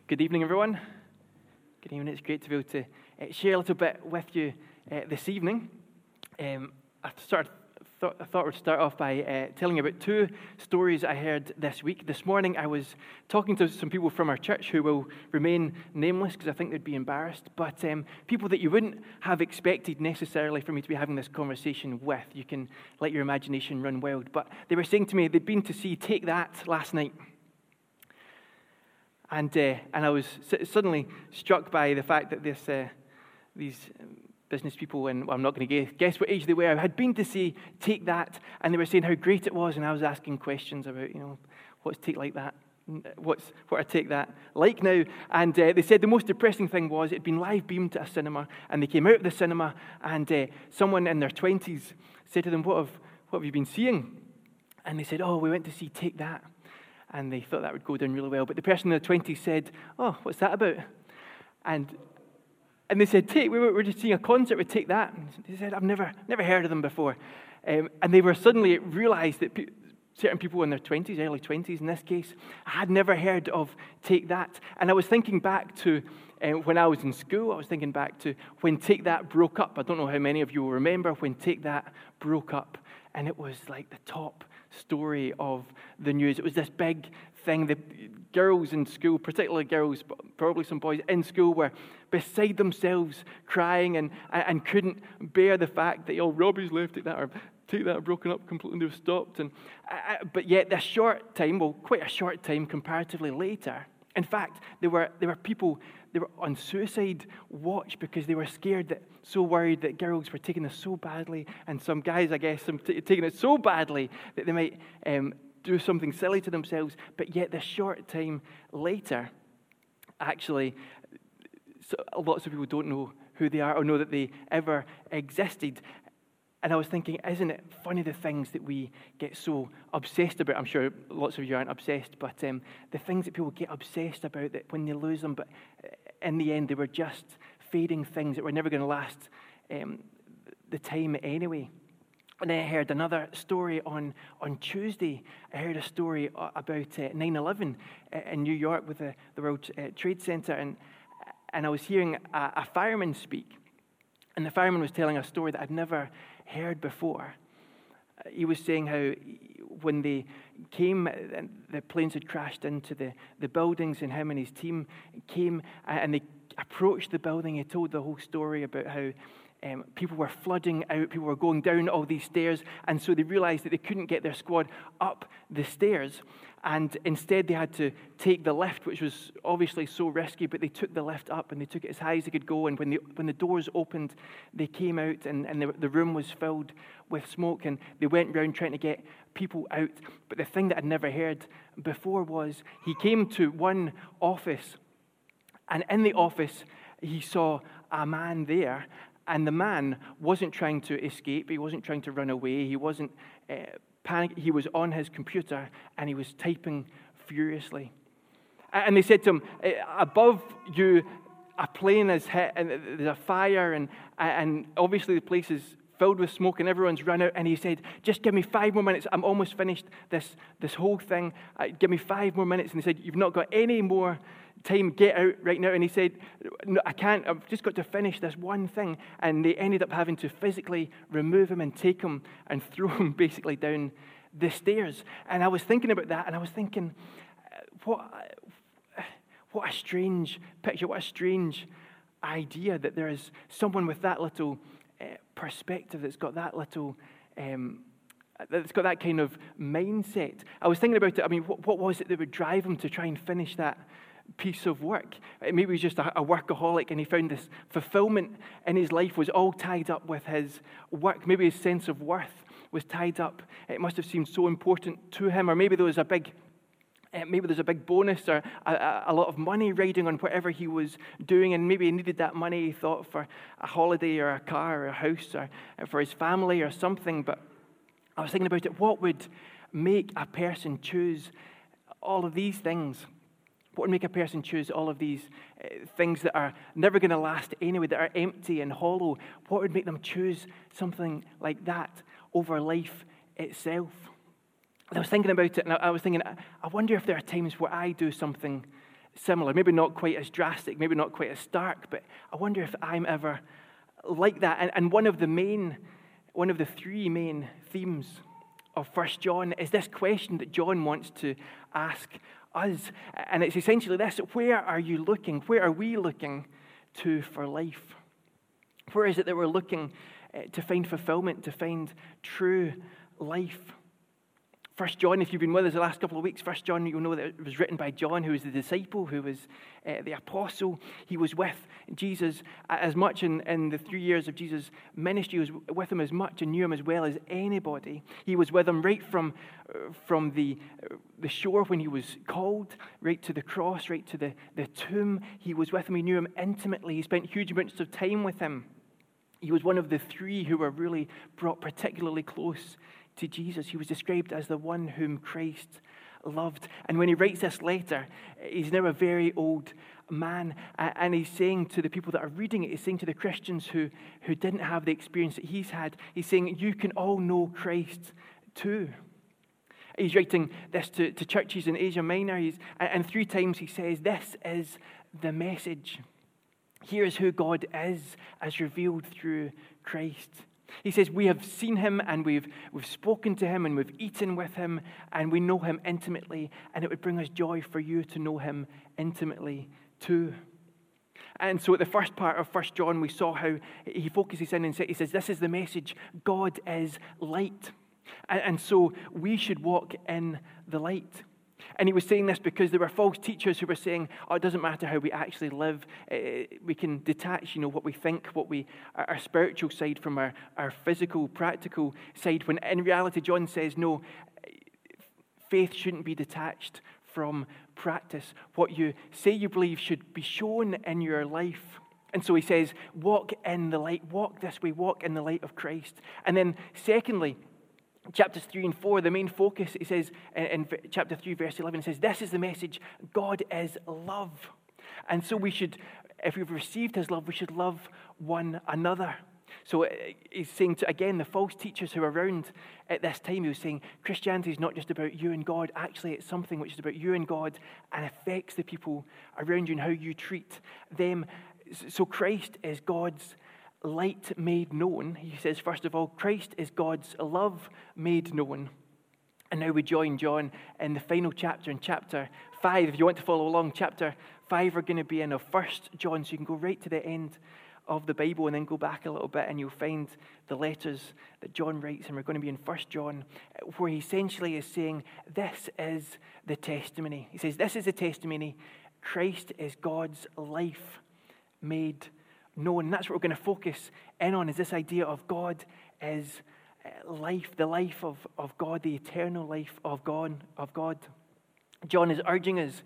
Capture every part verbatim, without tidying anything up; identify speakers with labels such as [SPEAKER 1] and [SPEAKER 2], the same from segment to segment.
[SPEAKER 1] Good evening, everyone. Good evening. It's great to be able to uh, share a little bit with you uh, this evening. Um, I, started, th- I thought I would start off by uh, telling you about two stories I heard this week. This morning, I was talking to some people from our church who will remain nameless because I think they'd be embarrassed, but um, people that you wouldn't have expected necessarily for me to be having this conversation with. You can let your imagination run wild. But they were saying to me they'd been to see Take That last night. And uh, and I was suddenly struck by the fact that this uh, these business people, and well, I'm not going to guess what age they were, had been to see Take That, and they were saying how great it was, and I was asking questions about, you know, what's Take Like That, what's what are Take That like now, and uh, they said the most depressing thing was it'd been live beamed at a cinema, and they came out of the cinema, and uh, someone in their twenties said to them, "What have what have you been seeing?" And they said, "Oh, we went to see Take That." And they thought that would go down really well. But the person in their twenties said, "Oh, what's that about?" And and they said, "Take, we were, we were just seeing a concert with Take That." And they said, "I've never never heard of them before." Um, and they were suddenly realized that pe- certain people in their twenties, early twenties in this case, had never heard of Take That. And I was thinking back to uh, when I was in school. I was thinking back to when Take That broke up. I don't know how many of you will remember when Take That broke up. And it was like the top story of the news. It was this big thing. The girls in school, particularly girls, but probably some boys in school, were beside themselves crying and, and couldn't bear the fact that, oh, Robbie's left Take That, or Take That broken up completely, they've stopped. And uh, But yet this short time, well, quite a short time comparatively later, in fact, there were there were people, they were on suicide watch because they were scared, that so worried that girls were taking this so badly, and some guys, I guess, some t- taking it so badly that they might um, do something silly to themselves. But yet this short time later, actually, so lots of people don't know who they are or know that they ever existed. And I was thinking, isn't it funny the things that we get so obsessed about? I'm sure lots of you aren't obsessed, but um, the things that people get obsessed about, that when they lose them, but in the end they were just fading things that were never going to last um, the time anyway. And then I heard another story on, on Tuesday. I heard a story about uh, nine eleven in New York with the, the World uh, Trade Center, and, and I was hearing a, a fireman speak. And the fireman was telling a story that I'd never heard before. He was saying how when they came, the planes had crashed into the, the buildings, and him and his team came and they approached the building. He told the whole story about how um, people were flooding out, people were going down all these stairs, and so they realized that they couldn't get their squad up the stairs, and instead they had to take the lift, which was obviously so risky, but they took the lift up and they took it as high as they could go, and when the when the doors opened, they came out, and, and the, the room was filled with smoke, and they went round trying to get people out. But the thing that I'd never heard before was he came to one office, and in the office he saw a man there. And the man wasn't trying to escape. He wasn't trying to run away. He wasn't uh, panic. He was on his computer, and he was typing furiously. And they said to him, above you, a plane is hit, and there's a fire, and, and obviously the place is filled with smoke, and everyone's run out. And he said, just give me five more minutes. I'm almost finished this, this whole thing. Uh, give me five more minutes. And they said, you've not got any more time, get out right now. And he said, no, I can't, I've just got to finish this one thing. And they ended up having to physically remove him and take him and throw him basically down the stairs. And I was thinking about that, and I was thinking, what, what a strange picture, what a strange idea that there is someone with that little uh, perspective, that's got that little um, that's got that kind of mindset. I was thinking about it. I mean, what, what was it that would drive him to try and finish that piece of work? Maybe he was just a, a workaholic, and he found this fulfillment in his life was all tied up with his work. Maybe his sense of worth was tied up. It must have seemed so important to him. Or maybe there was a big uh, maybe there's a big bonus or a, a lot of money riding on whatever he was doing, and maybe he needed that money, he thought, for a holiday or a car or a house or for his family or something. But I was thinking about it. What would make a person choose all of these things? What would make a person choose all of these uh, things that are never going to last anyway, that are empty and hollow? What would make them choose something like that over life itself? And I was thinking about it, and I was thinking, I wonder if there are times where I do something similar, maybe not quite as drastic, maybe not quite as stark, but I wonder if I'm ever like that. And, and one of the main, one of the three main themes of First John is this question that John wants to ask us. And it's essentially this: where are you looking? Where are we looking to for life? Where is it that we're looking uh, to find fulfillment, to find true life? First John, if you've been with us the last couple of weeks, First John, you'll know that it was written by John, who was the disciple, who was uh, the apostle. He was with Jesus as much in, in the three years of Jesus' ministry. He was with him as much and knew him as well as anybody. He was with him right from, uh, from the, uh, the shore when he was called, right to the cross, right to the, the tomb. He was with him. He knew him intimately. He spent huge amounts of time with him. He was one of the three who were really brought particularly close to Jesus. He was described as the one whom Christ loved. And when he writes this letter, he's now a very old man, and he's saying to the people that are reading it, he's saying to the Christians who, who didn't have the experience that he's had, he's saying, you can all know Christ too. He's writing this to, to churches in Asia Minor, he's, and three times he says, this is the message. Here's who God is as revealed through Christ. He says, we have seen him, and we've, we've spoken to him, and we've eaten with him, and we know him intimately, and it would bring us joy for you to know him intimately too. And so at the first part of First John, we saw how he focuses in and he says, this is the message: God is light. And, and so we should walk in the light. And he was saying this because there were false teachers who were saying, oh, it doesn't matter how we actually live. We can detach, you know, what we think, what we, our spiritual side from our, our physical, practical side. When in reality, John says, no, faith shouldn't be detached from practice. What you say you believe should be shown in your life. And so he says, walk in the light, walk this way, walk in the light of Christ. And then secondly, chapters three and four, the main focus, it says in, in chapter three, verse eleven, it says, this is the message: God is love. And so we should, if we've received his love, we should love one another. So he's saying to, again, the false teachers who were around at this time, he was saying, Christianity is not just about you and God. Actually, it's something which is about you and God and affects the people around you and how you treat them. So Christ is God's light made known. He says, first of all, Christ is God's love made known. And now we join John in the final chapter, in chapter five. If you want to follow along, chapter five, we're going to be in of First John, so you can go right to the end of the Bible and then go back a little bit and you'll find the letters that John writes. And we're going to be in First John, where he essentially is saying, this is the testimony. He says, this is the testimony. Christ is God's life made known. And that's what we're going to focus in on, is this idea of God is life, the life of, of God, the eternal life of God, of God. John is urging us,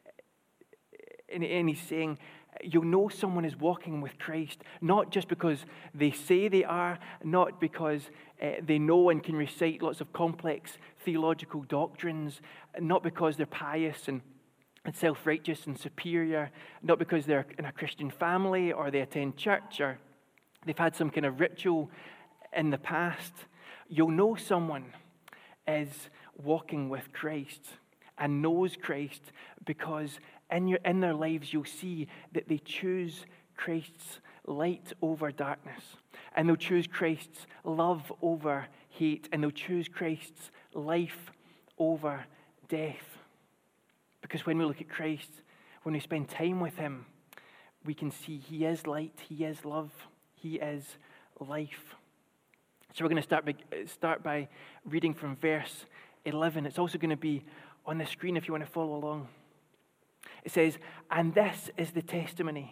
[SPEAKER 1] and, and he's saying, you'll know someone is walking with Christ, not just because they say they are, not because uh, they know and can recite lots of complex theological doctrines, not because they're pious and and self-righteous and superior, not because they're in a Christian family or they attend church or they've had some kind of ritual in the past. You'll know someone is walking with Christ and knows Christ because in your in their lives you'll see that they choose Christ's light over darkness, and they'll choose Christ's love over hate, and they'll choose Christ's life over death. Because when we look at Christ, when we spend time with him, we can see he is light, he is love, he is life. So we're going to start by, start by reading from verse eleven. It's also going to be on the screen if you want to follow along. It says, and this is the testimony.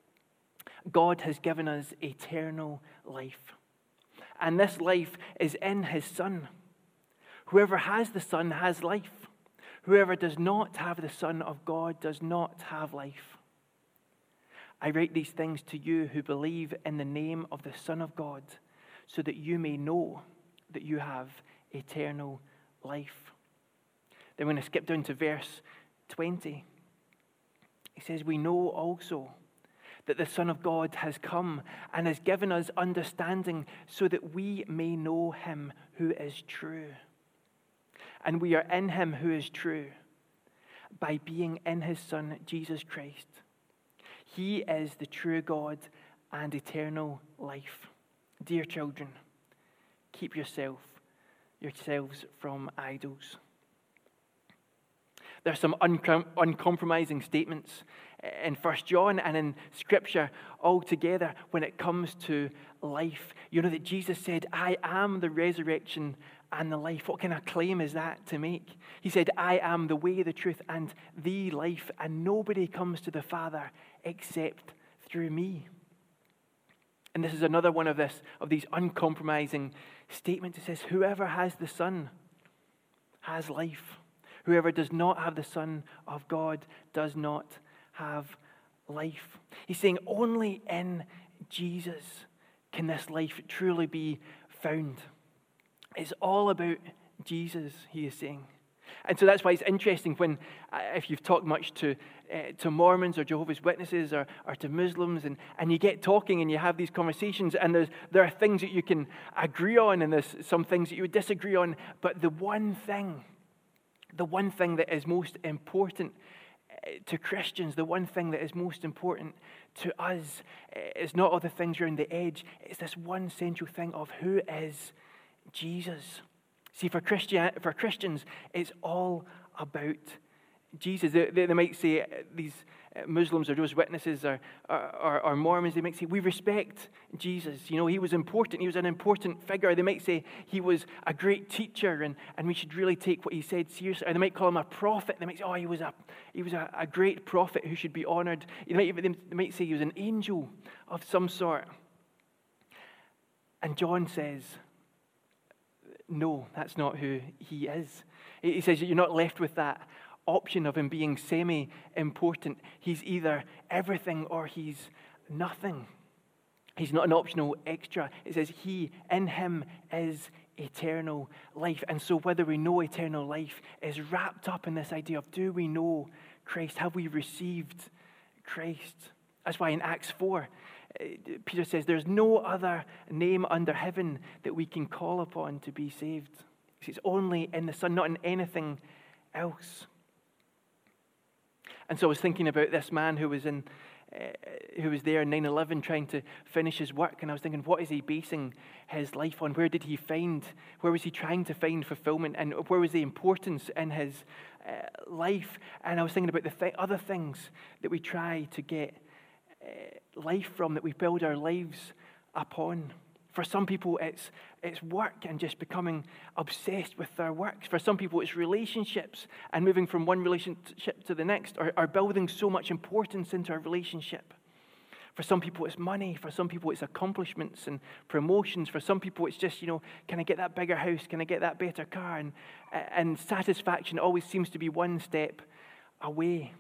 [SPEAKER 1] God has given us eternal life. And this life is in his Son. Whoever has the Son has life. Whoever does not have the Son of God does not have life. I write these things to you who believe in the name of the Son of God, so that you may know that you have eternal life. Then we're going to skip down to verse twenty. He says, we know also that the Son of God has come and has given us understanding so that we may know him who is true. And we are in him who is true. by being in his Son, Jesus Christ. He is the true God and eternal life. Dear children, keep yourself, yourselves from idols. There are some uncom- uncompromising statements in First John and in Scripture altogether when it comes to life. You know that Jesus said, I am the resurrection and the life. What kind of claim is that to make? He said, I am the way, the truth, and the life, and nobody comes to the Father except through me. And this is another one of this of these uncompromising statements. It says, whoever has the Son has life. Whoever does not have the Son of God does not have life. He's saying only in Jesus can this life truly be found. It's all about Jesus, he is saying. And so that's why it's interesting when, uh, if you've talked much to uh, to Mormons or Jehovah's Witnesses or, or to Muslims, and, and you get talking and you have these conversations, and there's, there are things that you can agree on and there's some things that you would disagree on, but the one thing, the one thing that is most important to Christians, the one thing that is most important to us is not all the things around the edge. It's this one central thing of who is Jesus. See, for Christian, for Christians, it's all about Jesus. They, they, they might say, these Muslims or Jehovah's Witnesses or, or, or Mormons, they might say, we respect Jesus. You know, he was important. He was an important figure. They might say he was a great teacher and, and we should really take what he said seriously. Or they might call him a prophet. They might say, oh, he was a he was a, a great prophet who should be honored. They might, even, they might say he was an angel of some sort. And John says, no, that's not who he is. He says you're not left with that option of him being semi-important. He's either everything or he's nothing. He's not an optional extra. It says he, in him, is eternal life. And so whether we know eternal life is wrapped up in this idea of, do we know Christ? Have we received Christ? That's why in Acts four, Peter says, there's no other name under heaven that we can call upon to be saved. It's only in the Son, not in anything else. And so I was thinking about this man who was in, uh, who was there in nine eleven trying to finish his work, and I was thinking, what is he basing his life on? Where did he find, where was he trying to find fulfillment, and where was the importance in his uh, life? And I was thinking about the th- other things that we try to get uh, life from, that we build our lives upon. For some people, it's it's work and just becoming obsessed with their work. For some people, it's relationships and moving from one relationship to the next, or, or building so much importance into a relationship. For some people, it's money. For some people, it's accomplishments and promotions. For some people, it's just, you know, can I get that bigger house? Can I get that better car? And, and satisfaction always seems to be one step away.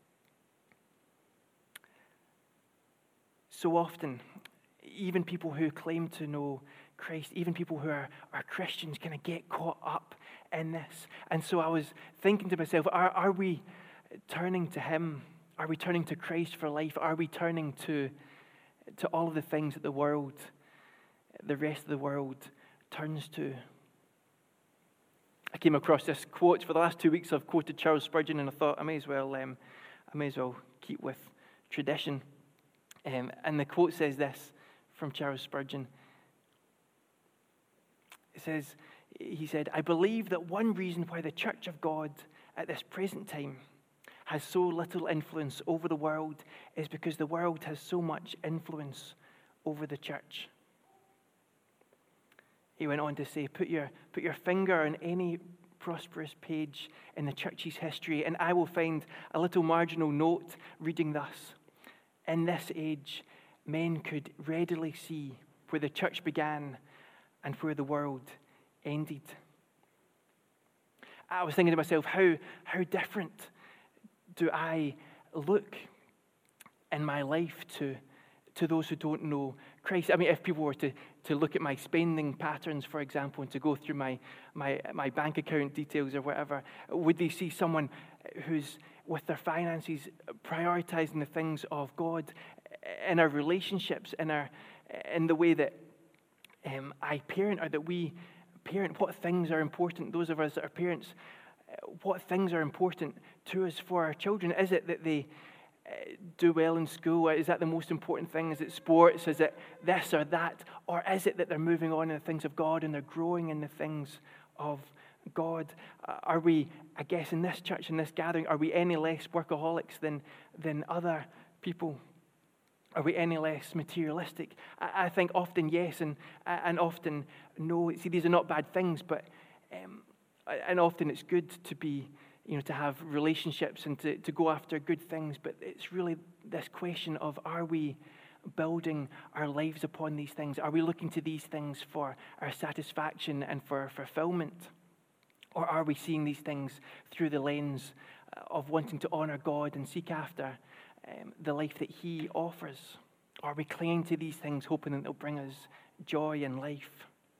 [SPEAKER 1] So often, even people who claim to know Christ, even people who are, are Christians, kind of get caught up in this. And so I was thinking to myself, are, are we turning to him? Are we turning to Christ for life? Are we turning to, to all of the things that the world, the rest of the world turns to? I came across this quote. For the last two weeks I've quoted Charles Spurgeon, and I thought I may as well, um, I may as well keep with tradition. Um, and the quote says this from Charles Spurgeon. It says, he said, I believe that one reason why the Church of God at this present time has so little influence over the world is because the world has so much influence over the church. He went on to say, put your, put your finger on any prosperous page in the church's history, and I will find a little marginal note reading thus. In this age, men could readily see where the church began and where the world ended. I was thinking to myself, how, how different do I look in my life to, to those who don't know Christ? I mean, if people were to, to look at my spending patterns, for example, and to go through my, my, my bank account details or whatever, would they see someone who's, with their finances, prioritizing the things of God in our relationships, in, our, in the way that um, I parent or that we parent? What things are important? Those of us that are parents, what things are important to us for our children. Is it that they uh, do well in school? Is that the most important thing? Is it sports? Is it this or that? Or is it that they're moving on in the things of God and they're growing in the things of God? Uh, are we, I guess, in this church, in this gathering, are we any less workaholics than, than other people? Are we any less materialistic? I, I think often yes and, and often no. See, these are not bad things, but um, and often it's good to be, you know, to have relationships and to, to go after good things, but it's really this question of, are we building our lives upon these things? Are we looking to these things for our satisfaction and for fulfillment? Or are we seeing these things through the lens of wanting to honor God and seek after um, the life that He offers? Are we clinging to these things, hoping that they'll bring us joy and life?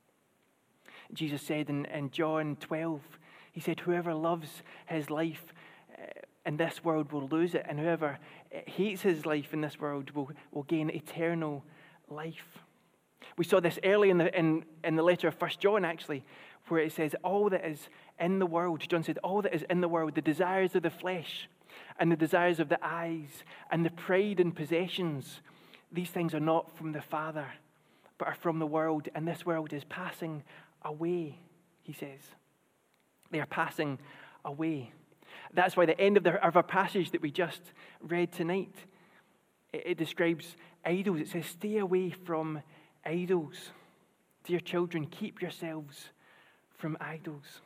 [SPEAKER 1] Jesus said in, in John twelve, He said, whoever loves his life uh, in this world will lose it, and whoever hates his life in this world will, will gain eternal life. We saw this early in the, in, in the letter of First John, actually, where it says, all that is in the world, John said, all that is in the world, the desires of the flesh and the desires of the eyes and the pride in possessions, these things are not from the Father, but are from the world, and this world is passing away, he says. They are passing away. That's why the end of, the, of our passage that we just read tonight, it, it describes idols. It says, stay away from idols. Dear children, keep yourselves from idols.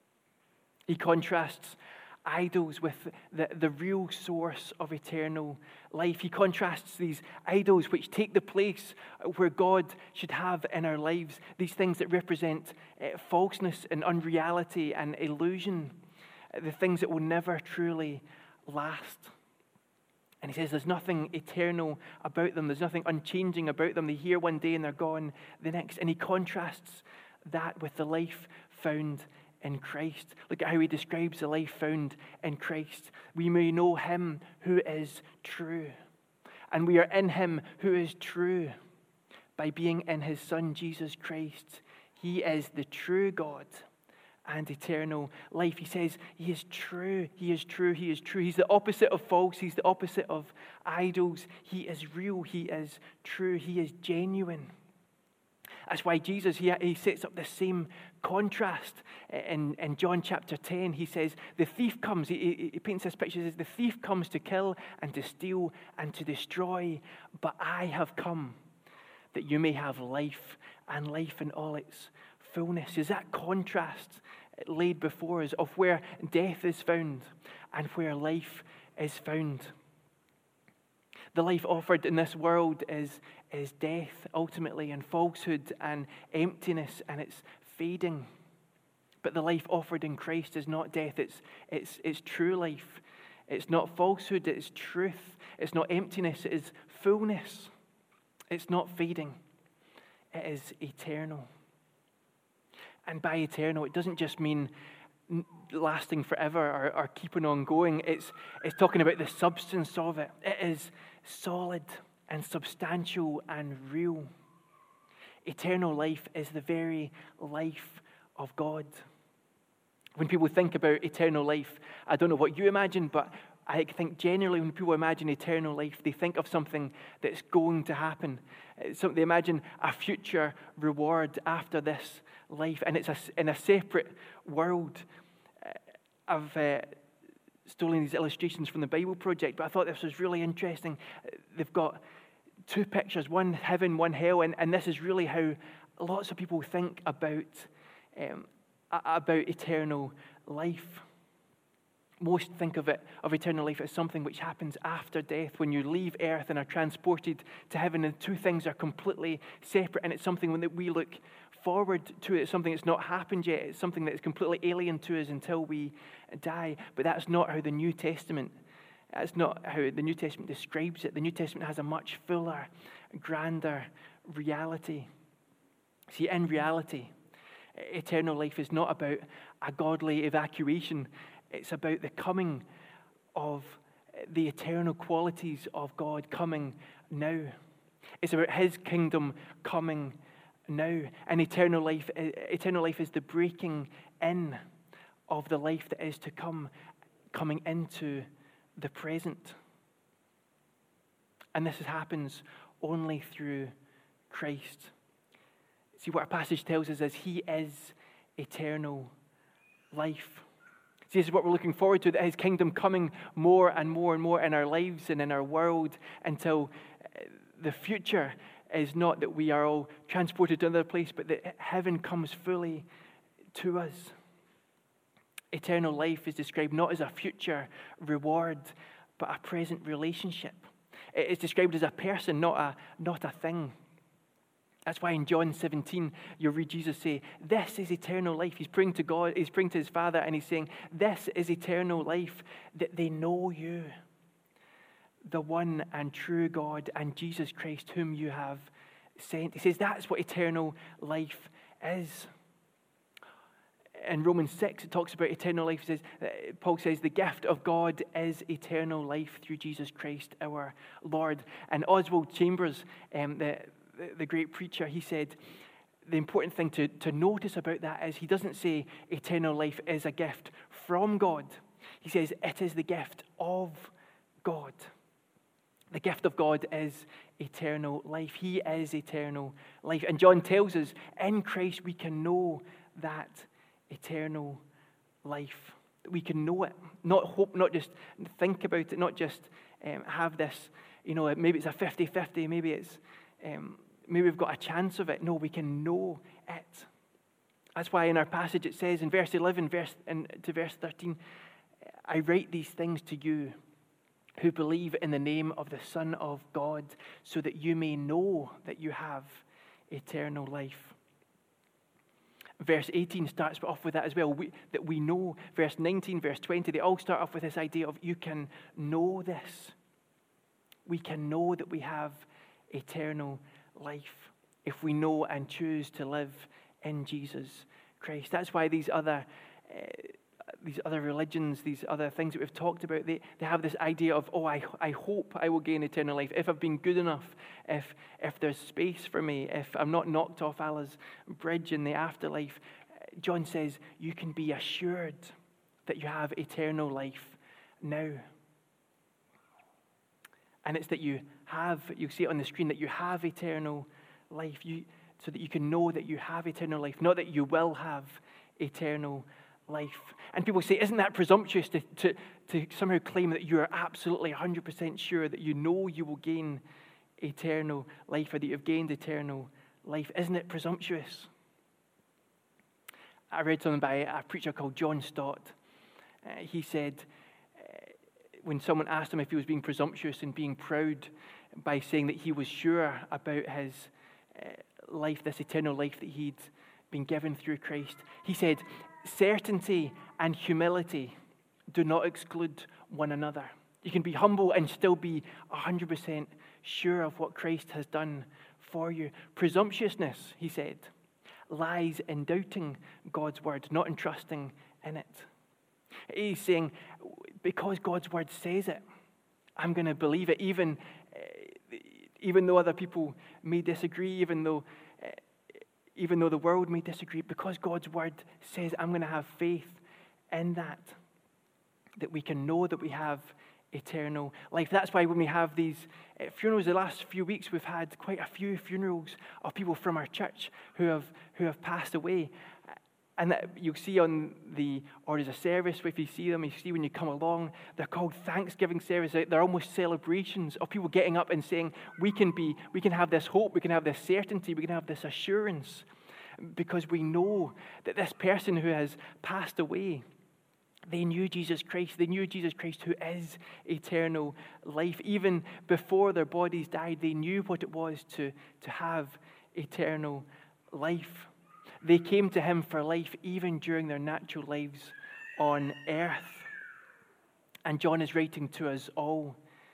[SPEAKER 1] He contrasts idols with the, the real source of eternal life. He contrasts these idols which take the place where God should have in our lives, these things that represent uh, falseness and unreality and illusion, uh, the things that will never truly last. And he says there's nothing eternal about them. There's nothing unchanging about them. They're here one day and they're gone the next. And he contrasts that with the life found in Christ. Look at how he describes the life found in Christ. We may know him who is true. And we are in him who is true by being in his Son, Jesus Christ. He is the true God and eternal life. He says he is true, he is true, he is true. He's the opposite of false. He's the opposite of idols. He is real, he is true, he is genuine. That's why Jesus, he, he sets up the same contrast in, in John chapter ten. He says, the thief comes, he, he paints this picture, he says, the thief comes to kill and to steal and to destroy, but I have come that you may have life and life in all its fullness. Is that contrast laid before us of where death is found and where life is found? The life offered in this world is, is death, ultimately, and falsehood and emptiness, and it's fading. But the life offered in Christ is not death, it's, it's, it's true life. It's not falsehood, it's truth. It's not emptiness, it is fullness. It's not fading, it is eternal. And by eternal, it doesn't just mean lasting forever or, or keeping on going. It's, it's talking about the substance of it. It is solid and substantial and real. Eternal life is the very life of God. When people think about eternal life, I don't know what you imagine, but I think generally when people imagine eternal life, they think of something that's going to happen. So they imagine a future reward after this life, and it's a, in a separate world. I've uh, stolen these illustrations from the Bible Project, but I thought this was really interesting. They've got two pictures, one heaven, one hell, and, and this is really how lots of people think about, um, about eternal life. Most think of it, of eternal life, as something which happens after death, when you leave earth and are transported to heaven, and two things are completely separate, and it's something that we look forward to. It's something that's not happened yet. It's something that is completely alien to us until we die. But that's not how the New Testament, that's not how the New Testament describes it. The New Testament has a much fuller, grander reality. See, in reality, eternal life is not about a godly evacuation. It's about the coming of the eternal qualities of God coming now. It's about his kingdom coming now. And eternal life, eternal life is the breaking in of the life that is to come, coming into the present. And this happens only through Christ. See, what our passage tells us is he is eternal life. See, this is what we're looking forward to, that his kingdom coming more and more and more in our lives and in our world, until the future is not that we are all transported to another place, but that heaven comes fully to us. Eternal life is described not as a future reward, but a present relationship. It is described as a person, not a, not a thing. That's why in John seventeen, you'll read Jesus say, this is eternal life. He's praying to God, he's praying to his Father, and he's saying, this is eternal life, that they know you, the one and true God, and Jesus Christ, whom you have sent. He says that's what eternal life is. In Romans six, it talks about eternal life. It says, Paul says, the gift of God is eternal life through Jesus Christ our Lord. And Oswald Chambers, um, the, the great preacher, he said, the important thing to, to notice about that is he doesn't say eternal life is a gift from God. He says it is the gift of God. The gift of God is eternal life. He is eternal life. And John tells us in Christ we can know that eternal life. We can know it, not hope, not just think about it, not just um, have this, you know, maybe it's a fifty-fifty, maybe it's, um, maybe we've got a chance of it. No, we can know it. That's why in our passage it says in verse eleven verse, and to verse thirteen, I write these things to you who believe in the name of the Son of God, so that you may know that you have eternal life. Verse eighteen starts off with that as well, we, that we know. Verse nineteen, verse twenty, they all start off with this idea of you can know this. We can know that we have eternal life if we know and choose to live in Jesus Christ. That's why these other uh, these other religions, these other things that we've talked about, they, they have this idea of, oh, I, I hope I will gain eternal life if I've been good enough, if if there's space for me, if I'm not knocked off Allah's bridge in the afterlife. John says you can be assured that you have eternal life now. And it's that you have, you'll see it on the screen, that you have eternal life, you, so that you can know that you have eternal life, not that you will have eternal life. And people say, isn't that presumptuous to, to, to somehow claim that you are absolutely one hundred percent sure that you know you will gain eternal life, or that you've gained eternal life? Isn't it presumptuous? I read something by a preacher called John Stott. Uh, he said, uh, when someone asked him if he was being presumptuous and being proud by saying that he was sure about his uh, life, this eternal life that he'd been given through Christ, he said, certainty and humility do not exclude one another. You can be humble and still be one hundred percent sure of what Christ has done for you. Presumptuousness, he said, lies in doubting God's word, not in trusting in it. He's saying, because God's word says it, I'm going to believe it, even, even though other people may disagree, even though Even though the world may disagree, because God's word says, I'm going to have faith in that, that we can know that we have eternal life. That's why when we have these funerals, the last few weeks we've had quite a few funerals of people from our church who have who have passed away. And that you'll see on the orders of service, if you see them, you see when you come along, they're called Thanksgiving services. They're almost celebrations of people getting up and saying, we can be, we can have this hope, we can have this certainty, we can have this assurance, because we know that this person who has passed away, they knew Jesus Christ. They knew Jesus Christ, who is eternal life. Even before their bodies died, they knew what it was to, to have eternal life. They came to him for life even during their natural lives on earth. And John is writing to us all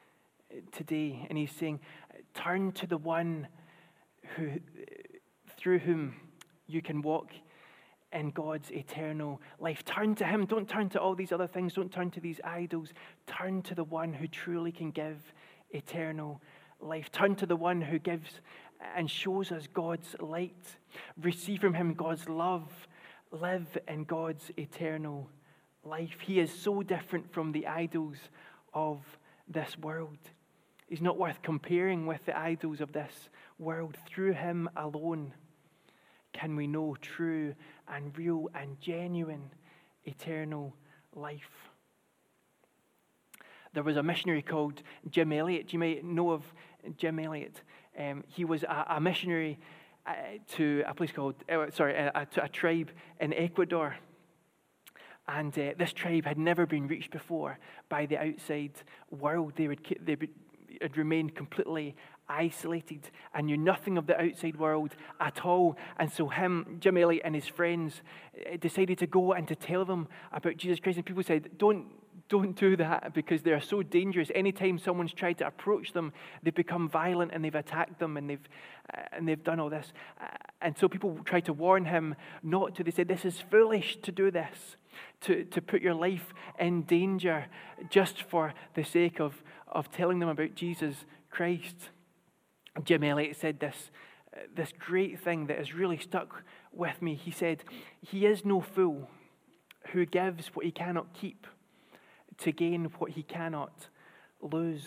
[SPEAKER 1] today, and he's saying, turn to the one who, through whom you can walk in God's eternal life. Turn to him. Don't turn to all these other things. Don't turn to these idols. Turn to the one who truly can give eternal life. Turn to the one who gives and shows us God's light. Receive from him God's love. Live in God's eternal life. He is so different from the idols of this world. He's not worth comparing with the idols of this world. Through him alone can we know true and real and genuine eternal life. There was a missionary called Jim Elliot. You may know of Jim Elliot. Um, he was a, a missionary uh, to a place called, uh, sorry, uh, to a tribe in Ecuador. And uh, this tribe had never been reached before by the outside world. They would, they would had remained completely isolated and knew nothing of the outside world at all. And so him, Jim Elliot, and his friends decided to go and to tell them about Jesus Christ. And people said, don't, don't do that, because they are so dangerous. Anytime someone's tried to approach them, they've become violent and they've attacked them and they've uh, and they've done all this. Uh, and so people tried to warn him not to. They said, this is foolish to do this, to, to put your life in danger just for the sake of, of telling them about Jesus Christ. Jim Elliot said this, uh, this great thing that has really stuck with me. He said, he is no fool who gives what he cannot keep to gain what he cannot lose.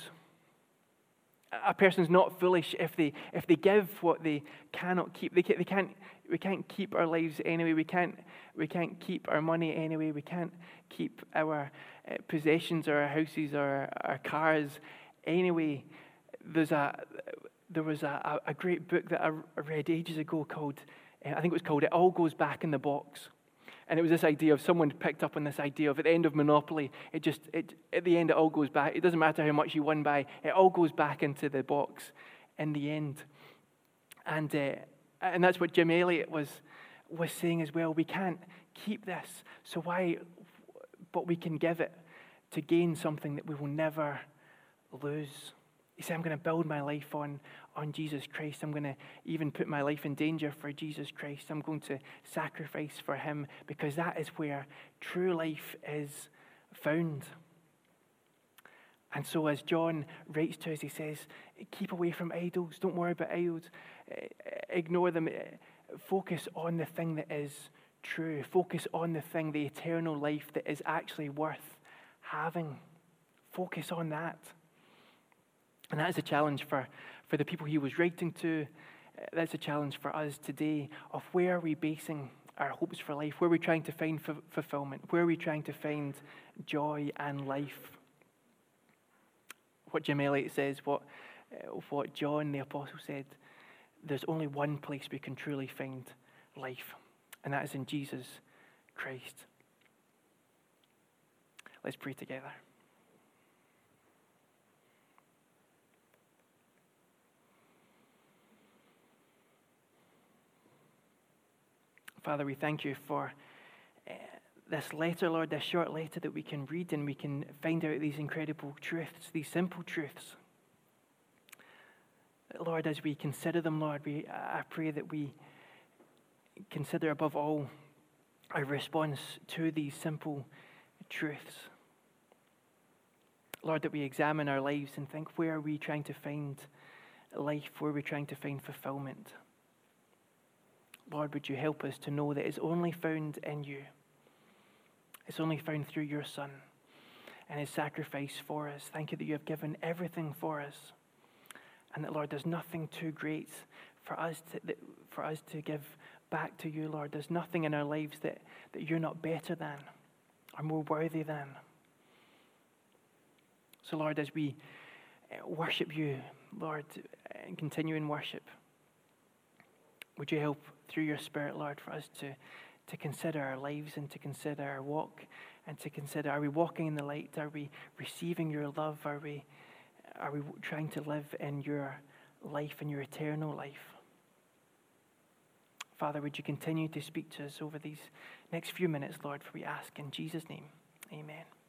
[SPEAKER 1] A person's not foolish if they if they give what they cannot keep. They can't, they can't we can't keep our lives anyway. We can't we can't keep our money anyway. We can't keep our uh, possessions or our houses or our cars anyway. There's a there was a, a great book that I read ages ago called uh, I think it was called It All Goes Back in the Box. And it was this idea of someone picked up on this idea of at the end of Monopoly, it just, it, at the end, it all goes back. It doesn't matter how much you won by, it all goes back into the box in the end. And uh, and that's what Jim Elliot was, was saying as well. We can't keep this, so why, but we can give it to gain something that we will never lose. He said, I'm going to build my life on, on Jesus Christ. I'm going to even put my life in danger for Jesus Christ. I'm going to sacrifice for him, because that is where true life is found. And so as John writes to us, he says, keep away from idols. Don't worry about idols. Ignore them. Focus on the thing that is true. Focus on the thing, the eternal life that is actually worth having. Focus on that. And that is a challenge for, for the people he was writing to. That's a challenge for us today of where are we basing our hopes for life? Where are we trying to find f- fulfillment? Where are we trying to find joy and life? What Jim Elliot says, what, uh, what John the Apostle said, there's only one place we can truly find life, and that is in Jesus Christ. Let's pray together. Father, we thank you for uh, this letter, Lord, this short letter that we can read and we can find out these incredible truths, these simple truths. Lord, as we consider them, Lord, we, I pray that we consider above all our response to these simple truths. Lord, that we examine our lives and think, where are we trying to find life? Where are we trying to find fulfillment? Lord, would you help us to know that it's only found in you. It's only found through your Son and his sacrifice for us. Thank you that you have given everything for us. And that, Lord, there's nothing too great for us to, that, for us to give back to you, Lord. There's nothing in our lives that, that you're not better than or more worthy than. So, Lord, as we worship you, Lord, and continue in worship, would you help through your Spirit, Lord, for us to, to consider our lives and to consider our walk and to consider, are we walking in the light? Are we receiving your love? Are we, are we trying to live in your life, in your eternal life? Father, would you continue to speak to us over these next few minutes, Lord, for we ask in Jesus' name. Amen.